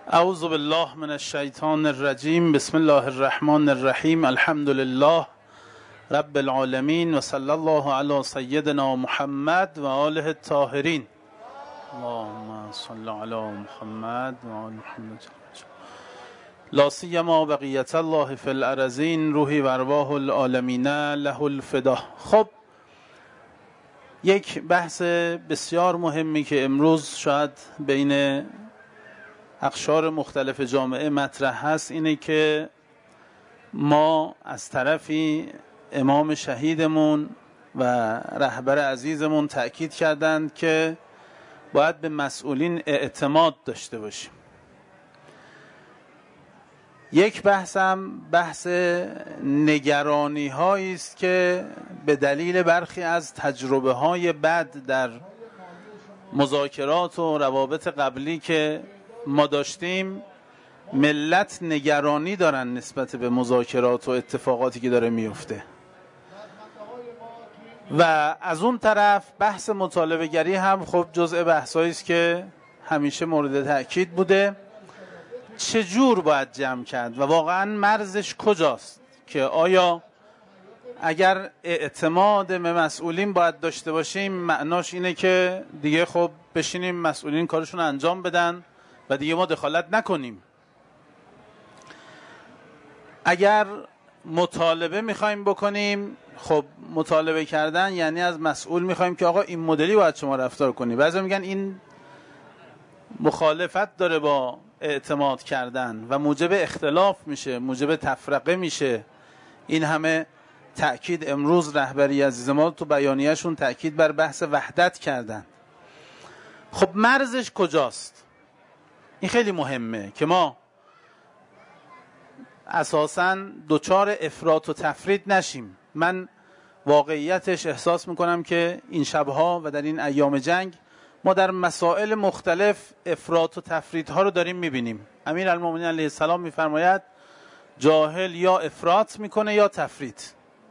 اعوذ بالله من الشیطان الرجیم. بسم الله الرحمن الرحیم. الحمد لله رب العالمین و صلی الله علی سیدنا محمد و آله الطاهرین. اللهم صل علی محمد و آل محمد. لا سیما بقیت الله فی الارضین، روحی و ارواح العالمین له الفدا. خب، یک بحث بسیار مهمی که امروز شاید بین اقشار مختلف جامعه مطرح هست اینه که ما از طرفی امام شهیدمون و رهبر عزیزمون تأکید کردند که باید به مسئولین اعتماد داشته باشیم. یک بحث نگرانی هایی است که به دلیل برخی از تجربه های بد در مذاکرات و روابط قبلی که ما داشتیم، ملت نگرانی دارن نسبت به مذاکرات و اتفاقاتی که داره میفته. و از اون طرف بحث مطالبه گری هم خب جزء بحثایی است که همیشه مورد تأکید بوده. چجور باید جمع کرد و واقعا مرزش کجاست که آیا اگر اعتماد به مسئولین باید داشته باشیم معناش اینه که دیگه خب بشینیم مسئولین کارشون انجام بدن و دیگه ما دخالت نکنیم؟ اگر مطالبه میخوایم بکنیم، خب مطالبه کردن یعنی از مسئول میخوایم که آقا این مدلی باید شما رفتار کنی. بعضی میگن این مخالفت داره با اعتماد کردن و موجب اختلاف میشه، موجب تفرقه میشه. این همه تأکید امروز رهبری عزیز ما تو بیانیه‌شون تأکید بر بحث وحدت کردن. خب مرزش کجاست؟ این خیلی مهمه که ما اساساً دچار افراط و تفرید نشیم. من واقعیتش احساس میکنم که این شبها و در این ایام جنگ ما در مسائل مختلف افراط و تفریدها رو داریم میبینیم. امیرالمومنین علیه السلام میفرماید جاهل یا افراط میکنه یا تفرید.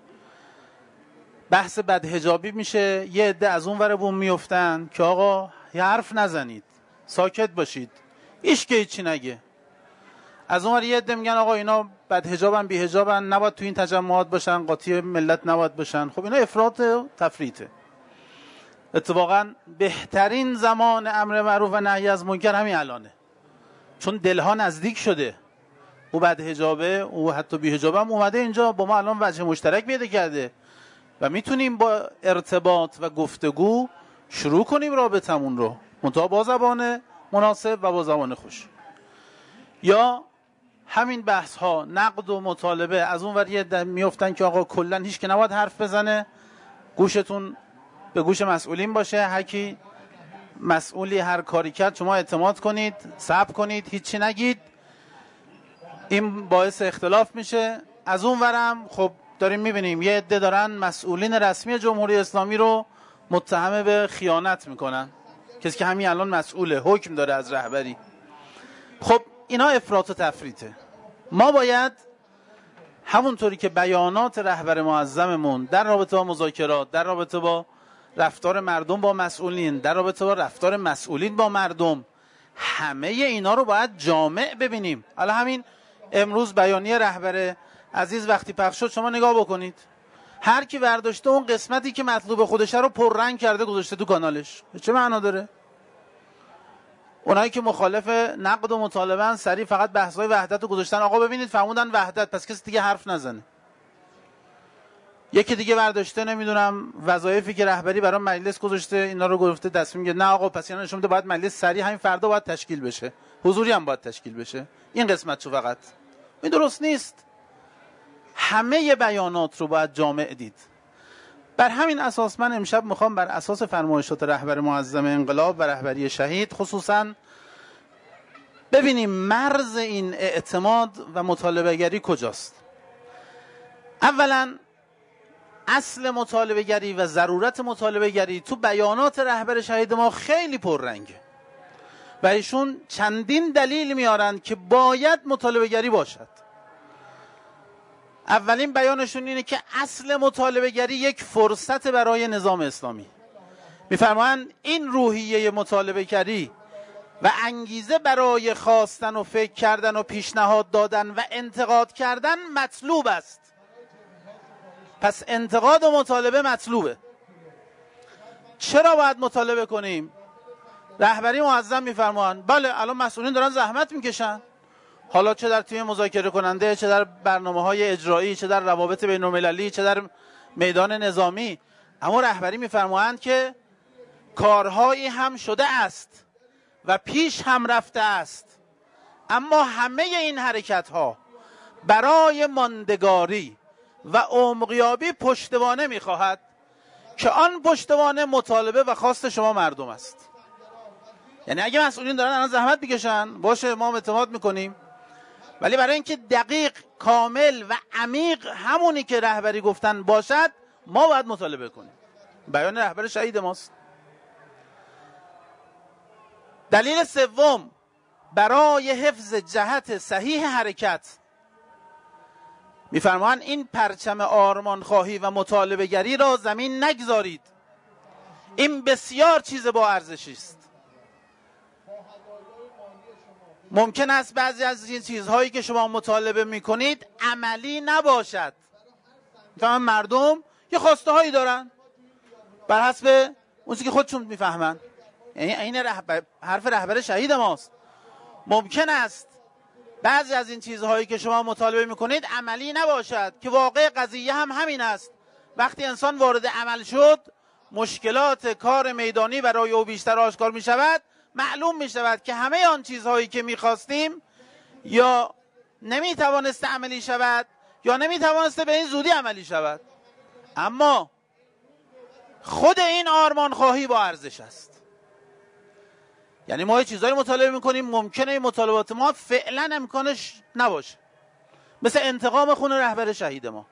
بحث بدحجابی میشه، یه عده از اون ور بوم میفتن که آقا یه حرف نزنید، ساکت باشید، هیچ که هیچی نگه. از اون ور یه عده میگن آقا اینا بدحجابن بی‌حجابن، نباید تو این تجمعات باشن، قاطی ملت نباید باشن. خب اینا افراط و تفریطه. اتفاقا بهترین زمان امر معروف و نهی از منکر همین الانه، چون دلها نزدیک شده. او بدحجابه، او حتی بی‌حجابه هم اومده اینجا با ما الان وجه مشترک پیدا کرده و میتونیم با ارتباط و گفتگو شروع کنیم رابطمون رو، منتها با زبان مناسب و با زبان خوش. یا همین بحث ها نقد و مطالبه، از اون ور میافتن که آقا کلا هیچ که نباید حرف بزنه، گوشتون به گوش مسئولین باشه، هر کی مسئولی هر کاری کرد شما اعتماد کنید، صبر کنید، هیچی نگید. این باعث اختلاف میشه. از اون ورم خب داریم میبینیم یه عده دارن مسئولین رسمی جمهوری اسلامی رو متهم به خیانت میکنن، کسی که همین الان مسئوله، حکم داره از رهبری. خب اینا افراط و تفریطه. ما باید همونطوری که بیانات رهبر معظممون در رابطه با مذاکرات، در رابطه با رفتار مردم با مسئولین، در رابطه با رفتار مسئولین با مردم، همه اینا رو باید جامع ببینیم. حالا همین امروز بیانیه رهبر عزیز وقتی پخش شد شما نگاه بکنید، هر کی برداشته اون قسمتی که مطلوب خودشه رو پررنگ کرده گذاشته تو کانالش. چه معنا داره؟ اونایی که مخالف نقد و مطالبه‌ن سریع فقط بحث‌های وحدت رو گذاشتن. آقا ببینید فرمودن وحدت، پس کسی دیگه حرف نزنه. یکی دیگه برداشته نمیدونم وظایفی که رهبری برای مجلس گذاشته اینا رو گرفته تصمیم گرفته نه آقا پس اینا نشون میده باید مجلس سریع همین فردا باید تشکیل بشه، حضوری هم باید تشکیل بشه. این قسمت چو فقط این درست نیست. همه بیانات رو باید جامع دید. بر همین اساس من امشب میخوام بر اساس فرمایشات رهبر معظم انقلاب و رهبری شهید خصوصا ببینیم مرز این اعتماد و مطالبه گری کجاست. اولا اصل مطالبه گری و ضرورت مطالبه گری تو بیانات رهبر شهید ما خیلی پررنگه و ایشون چندین دلیل میارن که باید مطالبه گری باشد. اولین بیانشون اینه که اصل مطالبه گری یک فرصت برای نظام اسلامی. میفرمایند این روحیه مطالبه گری و انگیزه برای خواستن و فکر کردن و پیشنهاد دادن و انتقاد کردن مطلوب است. پس انتقاد و مطالبه مطلوبه. چرا باید مطالبه کنیم؟ رهبری معظم میفرمان بله الان مسئولین دارن زحمت میکشن، حالا چه در تیم مذاکره کننده، چه در برنامه‌های اجرایی، چه در روابط بین‌المللی، چه در میدان نظامی، اما رهبری میفرمایند که کارهایی هم شده است و پیش هم رفته است، اما همه این حرکت‌ها برای ماندگاری و عمقیابی پشتوانه می‌خواهد که آن پشتوانه مطالبه و خواست شما مردم است. یعنی اگه مسئولین دارن الان زحمت میکشن باشه، ما اعتماد میکنیم، ولی برای اینکه دقیق، کامل و عمیق همونی که رهبری گفتن باشد، ما باید مطالبه کنیم. بیان رهبر شهید ماست. دلیل سوم، برای حفظ جهت صحیح حرکت میفرمایند این پرچم آرمان خواهی و مطالبه گری را زمین نگذارید. این بسیار چیز با ارزشی است. ممکن است بعضی از این چیزهایی که شما مطالبه میکنید عملی نباشد. مثلا مردم یه خواسته هایی دارن بر حسب اون که خودشون میفهمن. یعنی این حرف رهبر شهید ماست. ممکن است بعضی از این چیزهایی که شما مطالبه میکنید عملی نباشد، که واقع قضیه هم همین است. وقتی انسان وارد عمل شد، مشکلات کار میدانی برای او بیشتر آشکار میشود. معلوم میشود که همه آن چیزهایی که میخواستیم یا نمیتوانسته عملی شود یا نمیتوانسته به این زودی عملی شود، اما خود این آرمان خواهی با ارزش است. یعنی ما یه چیزهایی مطالبه میکنیم ممکنه این مطالبات ما فعلا امکانش نباشه، مثل انتقام خون رهبر شهید ما.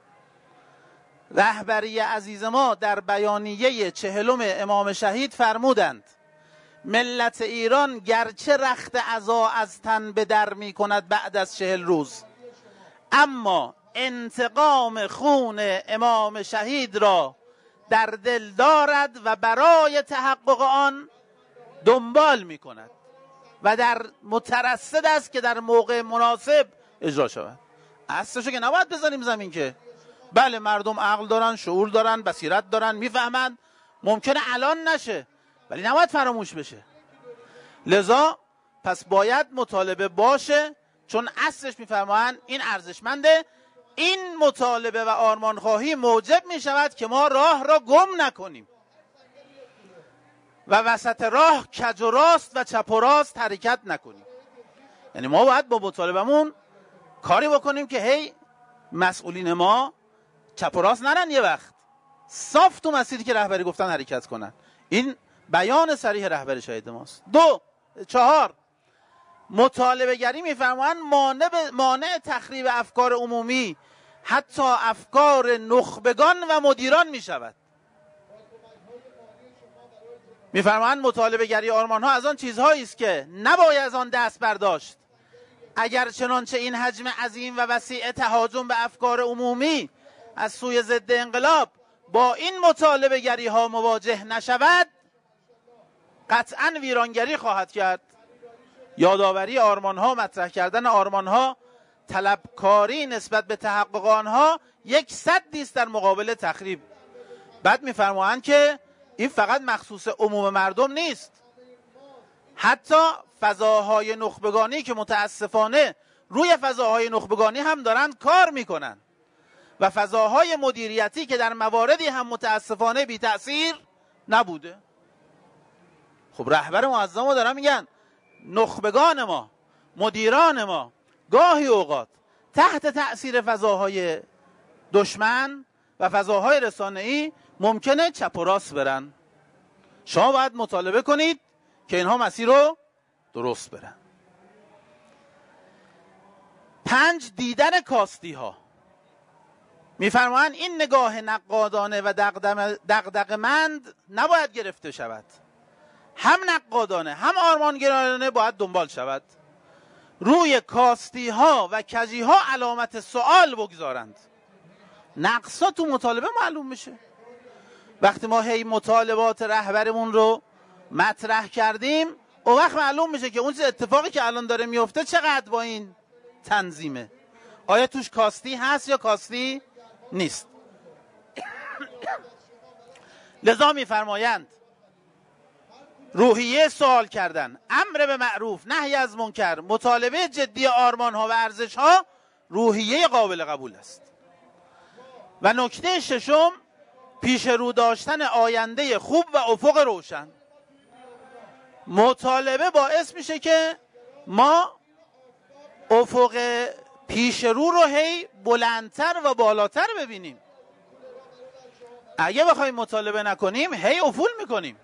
رهبری عزیز ما در بیانیه 40 امام شهید فرمودند ملت ایران گرچه رخت عزا از تن به در می کند بعد از 40 روز، اما انتقام خون امام شهید را در دل دارد و برای تحقق آن دنبال می کند و در مترصد است که در موقع مناسب اجرا شود. اصلشو که نباید بزنیم زمین، که بله مردم عقل دارن، شعور دارن، بصیرت دارن، میفهمن، ممکنه الان نشه ولی نباید فراموش بشه. لذا پس باید مطالبه باشه، چون اصلش میفرمایند این ارزشمنده. این مطالبه و آرمان خواهی موجب می شود که ما راه را گم نکنیم و وسط راه کج و راست و چپ و راست حرکت نکنیم. یعنی ما باید با مطالبمون کاری بکنیم که هی مسئولین ما چپ و راست نرن، یه وقت صاف تو مسیری که رهبری گفتن حرکت کنن. این بیان صریح رهبر شهید ماست. 4 مطالبه گری میفرمایند مانع تخریب افکار عمومی، حتی افکار نخبگان و مدیران می شود. میفرمایند مطالبه گری آرمان ها از آن چیزهایی است که نباید از آن دست برداشت. اگر چنانچه این حجم عظیم و وسیع تهاجم به افکار عمومی از سوی ضد انقلاب با این مطالبه گری ها مواجه نشود، قطعا ویرانگری خواهد کرد. یادآوری آرمان ها، مطرح کردن آرمان ها، طلبکاری نسبت به تحقق آنها یک سدی است در مقابل تخریب. بعد میفرمایند که این فقط مخصوص عموم مردم نیست، حتی فضاهای نخبگانی که متاسفانه روی فضاهای نخبگانی هم دارن کار میکنن و فضاهای مدیریتی که در مواردی هم متاسفانه بی تأثیر نبوده. خب رهبر معظم ما دارن میگن نخبگان ما، مدیران ما گاهی اوقات تحت تأثیر فضاهای دشمن و فضاهای رسانه‌ای ممکنه چپ و راست برن. شما باید مطالبه کنید که اینها مسیر رو درست برن. 5 دیدن کاستی ها. میفرمایند این نگاه نقادانه و دغدغه‌مند نباید گرفته شود. هم نقادانه هم آرمانگرایانه باید دنبال شود. روی کاستی ها و کجی ها علامت سوال بگذارند. نقصا تو مطالبه معلوم میشه. وقتی ما هی مطالبات رهبرمون رو مطرح کردیم، اون وقت معلوم میشه که اون اتفاقی که الان داره میفته چقدر با این تنظیمه. آیا توش کاستی هست یا کاستی نیست؟ لذا میفرمایند روحیه سوال کردن، امر به معروف، نهی از منکر، مطالبه جدی آرمان ها و ارزش ها روحیه قابل قبول است. و نکته ششم، پیش رو داشتن آینده خوب و افق روشن. مطالبه باعث میشه که ما افق پیش رو هی بلندتر و بالاتر ببینیم. اگه بخوایم مطالبه نکنیم هی افول میکنیم.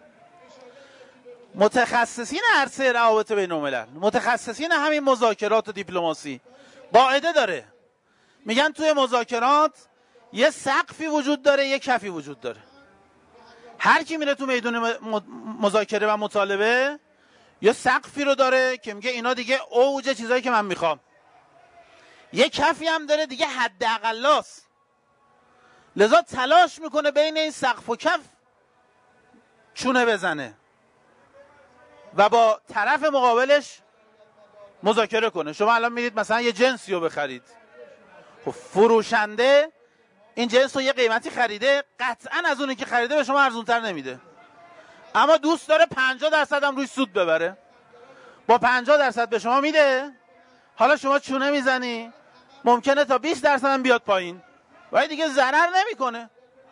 متخصصین عرصه روابط بین الملل، متخصصین همین مذاکرات و دیپلماسی قاعده داره، میگن توی مذاکرات یه سقفی وجود داره، یه کفی وجود داره. هر کی میره تو میدون مذاکره و مطالبه یه سقفی رو داره که میگه اینا دیگه اوج چیزایی که من میخوام، یه کفی هم داره دیگه حداقلاست. لذا تلاش میکنه بین این سقف و کف چونه بزنه و با طرف مقابلش مذاکره کنه. شما الان میرید مثلا یه جنسی رو بخرید، خب فروشنده این جنس رو یه قیمتی خریده، قطعا از اونی که خریده به شما ارزونتر نمیده، اما دوست داره 50% هم روی سود ببره، با 50% به شما میده. حالا شما چونه میزنی، ممکنه تا 20% هم بیاد پایین، ولی دیگه ضرر نمیکنه.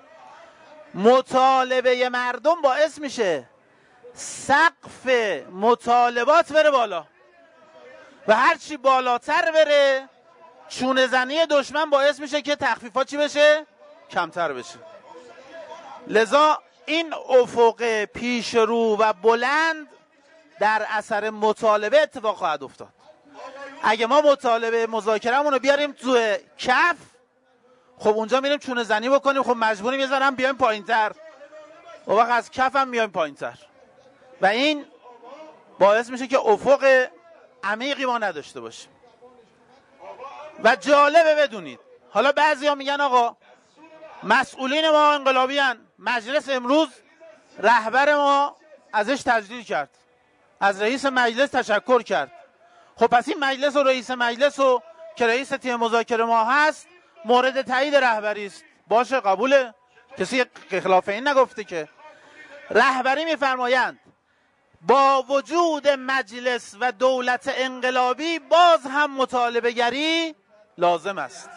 مطالبه مردم باعث میشه سقف مطالبات بره بالا و هرچی بالاتر بره چونه زنی دشمن باعث میشه که تخفیفات چی بشه؟ کمتر بشه. لذا این افق پیش رو و بلند در اثر مطالبه اتفاق خواهد افتاد. اگه ما مطالبه مذاکرهمون رو بیاریم تو کف، خب اونجا میریم چونه زنی بکنیم، خب مجبوریم یه ذره هم بیایم پایینتر، و وقت از کف هم میایم پایینتر و این باعث میشه که افق عمیقی ما نداشته باشیم. و جالبه بدونید، حالا بعضیا میگن آقا مسئولین ما انقلابی هن، مجلس امروز رهبر ما ازش تجلیل کرد، از رئیس مجلس تشکر کرد. خب پس این مجلس و رئیس مجلس و که رئیس تیم مذاکره ما هست مورد تایید رهبری است. باشه، قبوله، کسی خلاف این نگفته که. رهبری میفرمایند با وجود مجلس و دولت انقلابی باز هم مطالبه گری لازم است.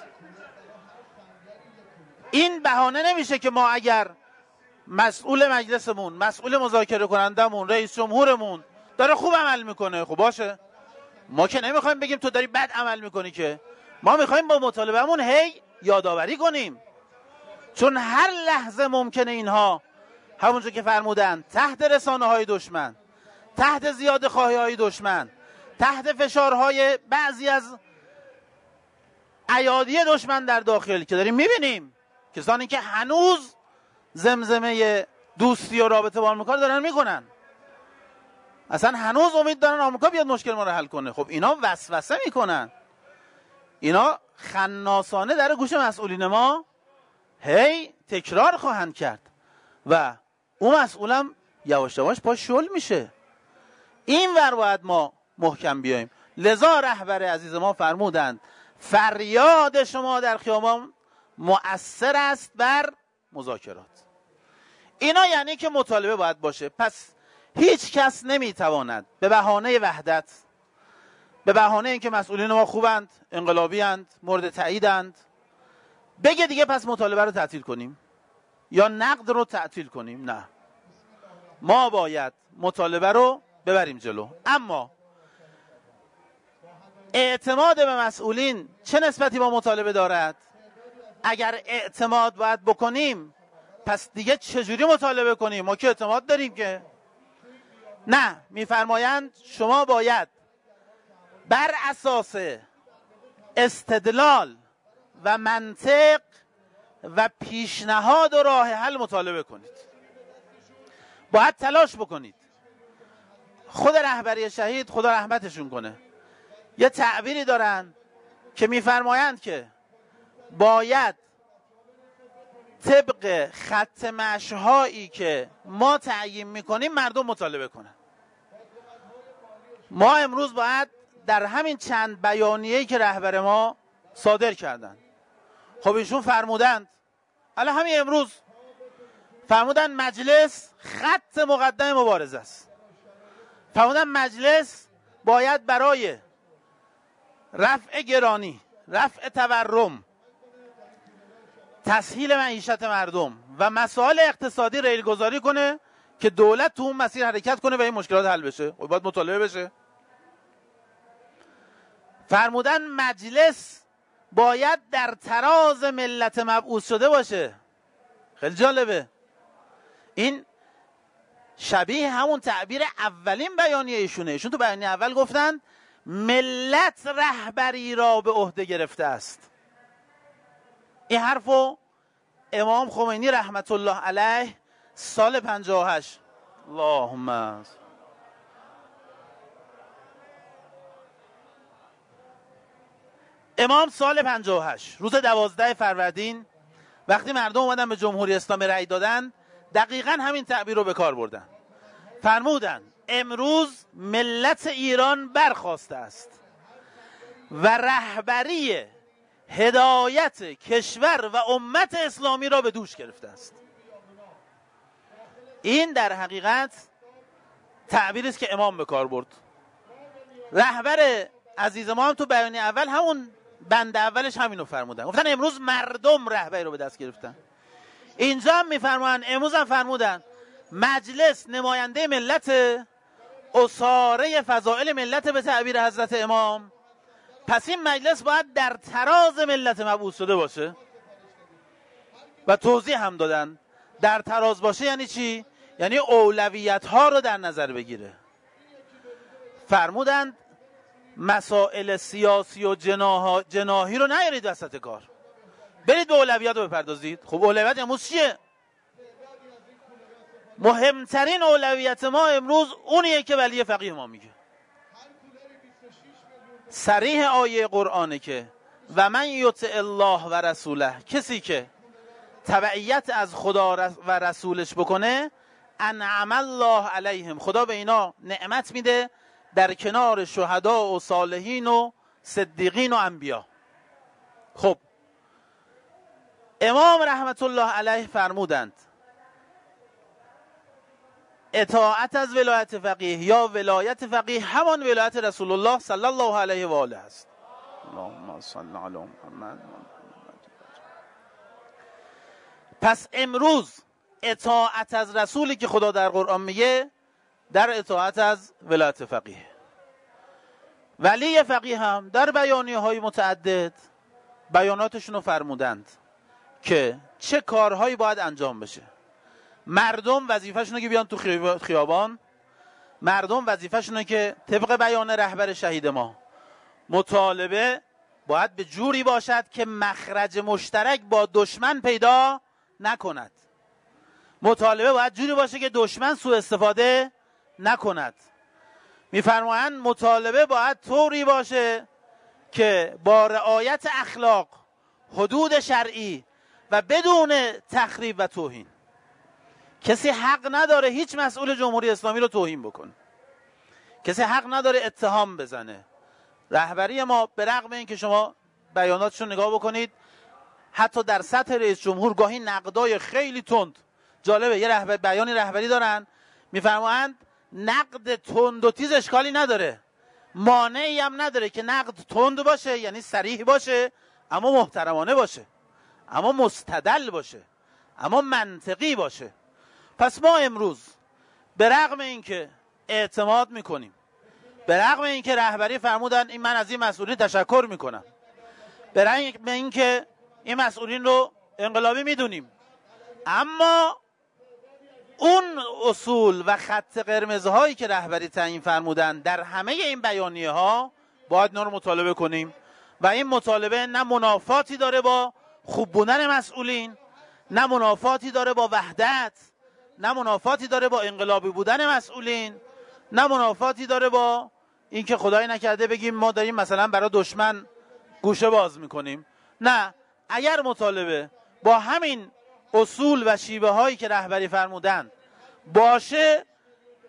این بهانه نمیشه که ما اگر مسئول مجلسمون، مسئول مذاکره کنندمون، رئیس جمهورمون داره خوب عمل میکنه، خب باشه، ما که نمیخوایم بگیم تو داری بد عمل میکنی، که ما میخوایم با مطالبهمون هی یادآوری کنیم، چون هر لحظه ممکنه اینها همونجور که فرمودن تحت رسانه های دشمن، تحت زیاده خواهی های دشمن، تحت فشارهای بعضی از ایادی دشمن در داخل که داریم میبینیم، کسانی که هنوز زمزمه دوستی و رابطه با آمریکا دارن میکنن، اصلا هنوز امید دارن آمریکا بیاد مشکل ما رو حل کنه. خب اینا وسوسه میکنن، اینا خناسانه در گوش مسئولین ما هی تکرار خواهند کرد و اون مسئولم یواش یواش پا شل میشه. این ور باید ما محکم بیاییم. لذا رهبر عزیز ما فرمودند فریاد شما در خیابان مؤثر است بر مذاکرات. اینا یعنی که مطالبه باید باشه. پس هیچ کس نمیتواند به بهانه وحدت، به بهانه اینکه مسئولین ما خوبند، انقلابی اند، مورد تاییدند، بگه دیگه پس مطالبه رو تعطیل کنیم یا نقد رو تعطیل کنیم. نه، ما باید مطالبه رو ببریم جلو. اما اعتماد به مسئولین چه نسبتی با مطالبه دارد؟ اگر اعتماد باید بکنیم پس دیگه چجوری مطالبه کنیم؟ ما که اعتماد داریم که. نه، میفرمایند شما باید بر اساس استدلال و منطق و پیشنهاد و راه حل مطالبه کنید، باید تلاش بکنید. خود رهبری شهید خدا رحمتشون کنه یه تعبیری دارن که میفرمایند که باید طبق خط مشی‌هایی که ما تعیین میکنیم مردم مطالبه کنن. ما امروز باید در همین چند بیانیه‌ای که رهبر ما صادر کردن، خب ایشون فرمودند، الان همین امروز فرمودن مجلس خط مقدم مبارزه است. فرمودن مجلس باید برای رفع گرانی، رفع تورم، تسهیل معیشت مردم و مسائل اقتصادی ریل گذاری کنه که دولت تو اون مسیر حرکت کنه و این مشکلات حل بشه. باید مطالبه بشه. فرمودن مجلس باید در تراز ملت مبعوث شده باشه. خیلی جالبه. این شبیه همون تعبیر اولین بیانیه ایشونه. ایشون تو بیانیه اول گفتن ملت رهبری را به عهده گرفته است. این حرفو امام خمینی رحمت الله علیه سال 58 اللهم امام سال 58 روز 12 فروردین وقتی مردم اومدن به جمهوری اسلامی رأی دادن، دقیقاً همین تعبیر رو به کار بردن. فرمودن امروز ملت ایران برخاسته است و رهبری هدایت کشور و امت اسلامی را به دوش گرفته است. این در حقیقت تعبیری است که امام به کار برد. رهبر عزیز ما هم تو بیانیه اول همون بند اولش همینو فرمودن. گفتن امروز مردم رهبری رو به دست گرفتن. اینجا هم میفرمایند، امروز هم فرمودن مجلس نماینده ملت، اساره فضائل ملت به تعبیر حضرت امام. پس این مجلس باید در تراز ملت مبعوث شده باشه. و توضیح هم دادن در تراز باشه یعنی چی؟ یعنی اولویت ها رو در نظر بگیره. فرمودند مسائل سیاسی و جناحی رو نیارید وسط کار، برید به اولویت رو بپردازید. خب اولویت امروز چیه؟ مهمترین اولویت ما امروز اونیه که ولی فقیه ما میگه. صریح آیه قرآنه که و من یطع الله و رسوله، کسی که تبعیت از خدا و رسولش بکنه، انعم الله علیهم، خدا به اینا نعمت میده در کنار شهدا و صالحین و صدیقین و انبیا. خب امام رحمت الله علیه فرمودند اطاعت از ولایت فقیه یا ولایت فقیه همان ولایت رسول الله صلی الله علیه و آله است. اللهم صل علی محمد. پس امروز اطاعت از رسولی که خدا در قرآن میگه در اطاعت از ولایت فقیه. ولی فقیه هم در بیانیه های متعدد بیاناتشون رو فرمودند که چه کارهایی باید انجام بشه. مردم وظیفه‌شونه که بیان تو خیابان، مردم وظیفه‌شونه که طبق بیان رهبر شهید ما مطالبه باید به جوری باشد که مخرج مشترک با دشمن پیدا نکند. مطالبه باید جوری باشه که دشمن سوء استفاده نکند. میفرمایند مطالبه باید طوری باشه که با رعایت اخلاق، حدود شرعی و بدون تخریب و توهین. کسی حق نداره هیچ مسئول جمهوری اسلامی رو توهین بکنه. کسی حق نداره اتهام بزنه. رهبری ما به رغم این که شما بیاناتشون نگاه بکنید، حتی در سطح رئیس جمهور گاهی نقدای خیلی تند، جالبه یه بیانی رهبری دارن میفرمایند نقد تند و تیز اشکالی نداره، مانعی هم نداره که نقد تند باشه، یعنی صریح باشه اما محترمانه باشه، اما مستدل باشه، اما منطقی باشه. پس ما امروز به رغم اینکه اعتماد میکنیم، به رغم اینکه رهبری فرمودن این من از این مسئولین تشکر میکنم، به رغم اینکه این مسئولین رو انقلابی میدونیم، اما اون اصول و خط قرمزهایی که رهبری تعیین فرمودن در همه این بیانیه ها باید اینا رو مطالبه کنیم و این مطالبه نه منافاتی داره با خوب بودن مسئولین، نه منافاتی داره با وحدت، نه منافاتی داره با انقلابی بودن مسئولین، نه منافاتی داره با اینکه خدای نکرده بگیم ما داریم مثلا برای دشمن گوشه باز میکنیم. نه، اگر مطالبه با همین اصول و شیوه هایی که رهبری فرمودن باشه،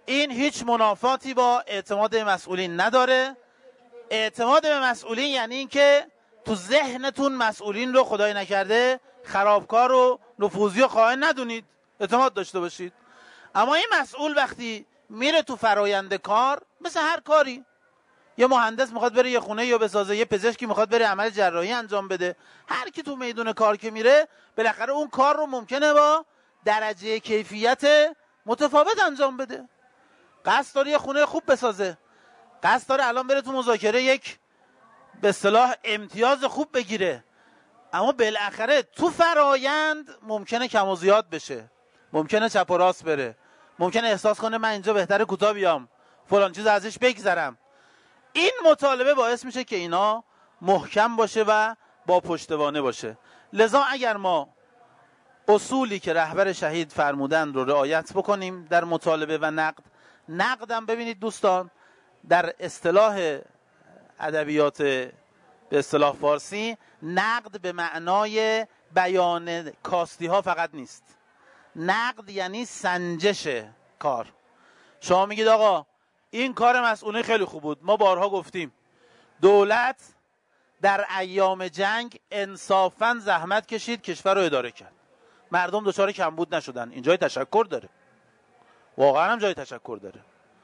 این هیچ منافاتی با اعتماد به مسئولین نداره. اعتماد به مسئولین یعنی این که تو ذهنتون مسئولین رو خدای نکرده خرابکار و نفوذی و خائن ندونید، اعتماد داشته باشید. اما این مسئول وقتی میره تو فرایند کار، مثل هر کاری، یه مهندس میخواد بره یه خونه یا بسازه، یه پزشکی میخواد بره عمل جراحی انجام بده، هر کی تو میدون کار که میره بالاخره اون کار رو ممکنه با درجه کیفیت متفاوت انجام بده. قصد داره یه خونه خوب بسازه، قصد داره الان بره تو مذاکره یک به اصطلاح امتیاز خوب بگیره، اما بالاخره تو فرایند ممکنه کم و زیاد بشه، ممکنه چپ و راست بره، ممکنه احساس کنه من اینجا بهتره کوتاه بیام، فلان چیز ازش بگذرم. این مطالبه باعث میشه که اینا محکم باشه و با پشتوانه باشه. لذا اگر ما اصولی که رهبر شهید فرمودن رو رعایت بکنیم در مطالبه و نقد، نقدم ببینید دوستان در اصطلاح ادبیات به اصطلاح فارسی، نقد به معنای بیان کاستی ها فقط نیست. نقد یعنی سنجش کار. شما میگید آقا این کار مسئولین خیلی خوب بود، ما بارها گفتیم دولت در ایام جنگ انصافاً زحمت کشید، کشور رو اداره کرد، مردم دچار کمبود نشدن. این جای تشکر داره، واقعا هم جای تشکر داره.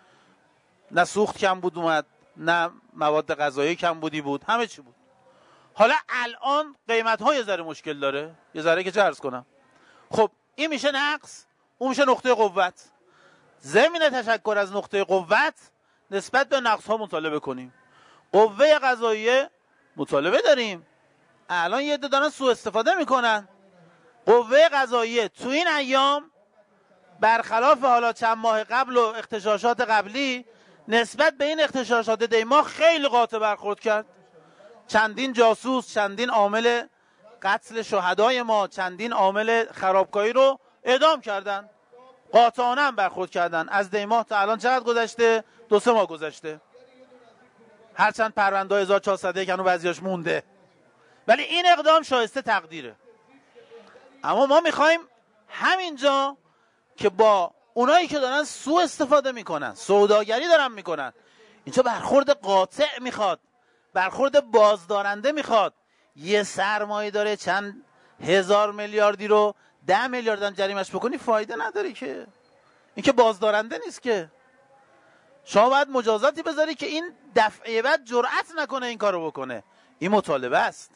نه سوخت کمبود اومد، نه مواد غذایی کمبودی بود، همه چی بود. حالا الان قیمت ها یه ذره مشکل داره، یه ذره که چه عرض کنم. خب این میشه نقص، اون میشه نقطه قوت. ضمن تشکر از نقطه قوت نسبت به نقص ها مطالبه کنیم. قوه قضاییه مطالبه داریم، الان یه عده دارن سوء استفاده میکنن. قوه قضاییه تو این ایام برخلاف حالا چند ماه قبل و اغتشاشات قبلی، نسبت به این اغتشاشات دیما خیلی قاطع برخورد کرد. چندین جاسوس، چندین عامل قتل شهدای ما، چندین عامل خرابکاری رو اعدام کردن، قاطعانه هم برخورد کردن. از دیماه تا الان چقدر گذشته؟ 2-3 ماه گذشته، هرچند پرونده 1401 هنوز بعضیاش مونده، ولی این اقدام شایسته تقدیره. اما ما میخوایم همینجا که با اونایی که دارن سوء استفاده میکنن، سوداگری دارن میکنن، اینجا برخورد قاطع میخواد، برخورد بازدارنده میخواد. یه سرمایه داره چند هزار میلیاردی رو 10 میلیارد هم جریمش بکنی فایده نداره که، این که بازدارنده نیست که. شما باید مجازاتی بذاری که این دفعه بعد جرأت نکنه این کارو بکنه. این مطالبه است.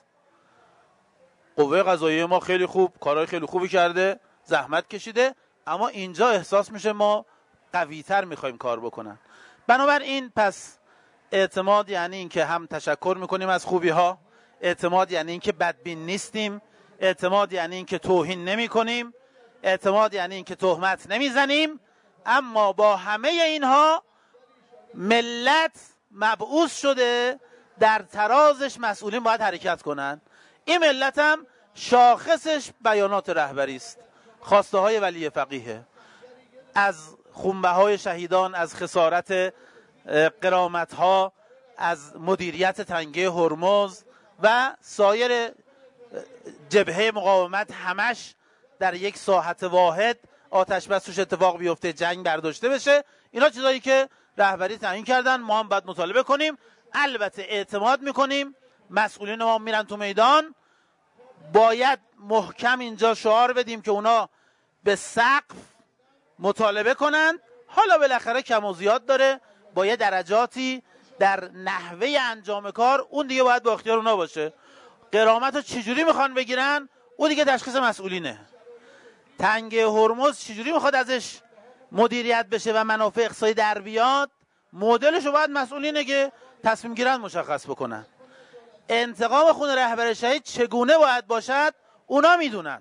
قوه قضاییه ما خیلی خوب کارهای خیلی خوبی کرده، زحمت کشیده، اما اینجا احساس میشه ما قوی‌تر میخوایم کار بکنن. بنابراین پس اعتماد یعنی این که هم تشکر میکنیم از خوبی ها، اعتماد یعنی این که بدبین نیستیم، اعتماد یعنی این که توهین نمی کنیم، اعتماد یعنی این که تهمت نمیزنیم. اما با همه اینها ملت مبعوث شده در ترازش مسئولین باید حرکت کنن. این ملت هم شاخصش بیانات رهبری است، خواسته های ولی فقیه، از خونبه های شهیدان، از خسارت غرامت ها، از مدیریت تنگه هرمز و سایر جبهه مقاومت، همش در یک ساحت واحد آتش بس توش اتفاق بیفته، جنگ برداشته بشه. اینا چیزایی که رهبری تعیین کردن، ما هم باید مطالبه کنیم. البته اعتماد میکنیم مسئولین ما میرن تو میدان، باید محکم اینجا شعار بدیم که اونا به سقف مطالبه کنند. حالا بالاخره کم و زیاد داره، با یه درجاتی در نحوه انجام کار، اون دیگه باید با اختیار اونا باشه. غرامت رو چجوری میخوان بگیرن، اون دیگه تشخیص مسئولینه. تنگه هرمز چجوری میخواد ازش مدیریت بشه و منافع اقتصادی در بیاد، مدلش رو باید مسئولینه که تصمیم گیرن مشخص بکنن. انتقام خون رهبر شهید چگونه باید باشد اونا میدونن.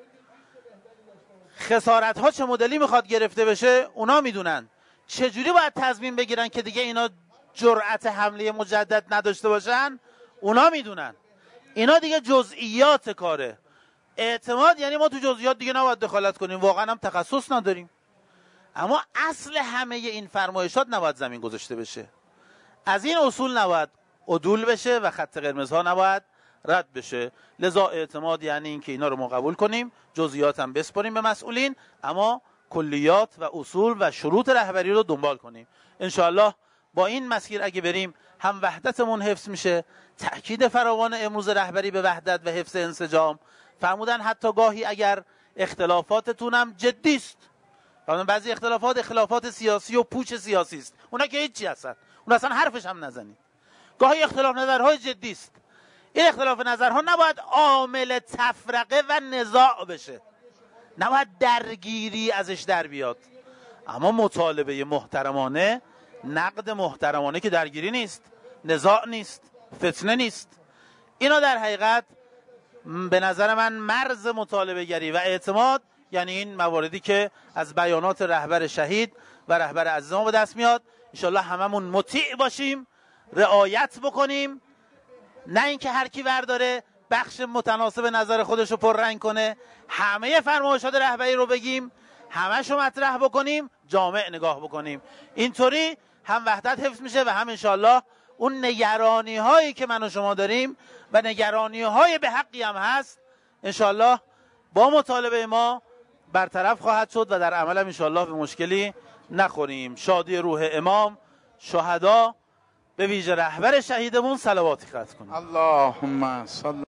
خسارت ها چه مدلی میخواد گرفته بشه اونا میدونن. چجوری باید تصمیم بگیرن که دیگه اینا جرأت حمله مجدد نداشته باشن اونا میدونن. اینا دیگه جزئیات کاره. اعتماد یعنی ما تو جزئیات دیگه نباید دخالت کنیم، واقعا هم تخصص نداریم. اما اصل همه این فرمایشات نباید زمین گذاشته بشه. از این اصول نباید عدول بشه و خط قرمزها نباید رد بشه. لذا اعتماد یعنی این که اینا رو ما قبول کنیم، جزئیات هم بسپاریم به مسئولین، اما کلیات و اصول و شروط رهبری رو دنبال کنیم. انشاءالله با این مسیر اگه بریم هم وحدتمون حفظ میشه. تأکید فراوان امروز رهبری به وحدت و حفظ انسجام. فرمودن حتی گاهی اگر اختلافاتتون هم جدی است، بعضی اختلافات سیاسی و پوچ سیاسی است، اونا که هیچی هستن، اون اصلا حرفش هم نزنید. گاهی اختلاف نظرهای جدی است. این اختلاف نظرها نباید عامل تفرقه و نزاع بشه، نباید درگیری ازش در بیاد. اما مطالبه محترمانه، نقد محترمانه که درگیری نیست، نزاع نیست، فتنه نیست. اینا در حقیقت به نظر من مرز مطالبه گری و اعتماد، یعنی این مواردی که از بیانات رهبر شهید و رهبر عزیز ما به دست میاد. انشالله هممون مطیع باشیم، رعایت بکنیم، نه اینکه هر کی ورداره بخش متناسب نظر خودش رو پررنگ کنه. همه فرمایشات رهبری رو بگیم، همه‌شو مطرح بکنیم، جامع نگاه بکنیم. اینطوری هم وحدت حفظ میشه و هم انشالله اون نگرانی هایی که من و شما داریم و نگرانی های به حقی هم هست انشالله با مطالبه ما برطرف خواهد شد و در عمل هم انشالله به مشکلی نخوریم. شادی روح امام، شهدا، به ویژه رهبر شهیدمون صلواتی ختم کنیم. اللهم صل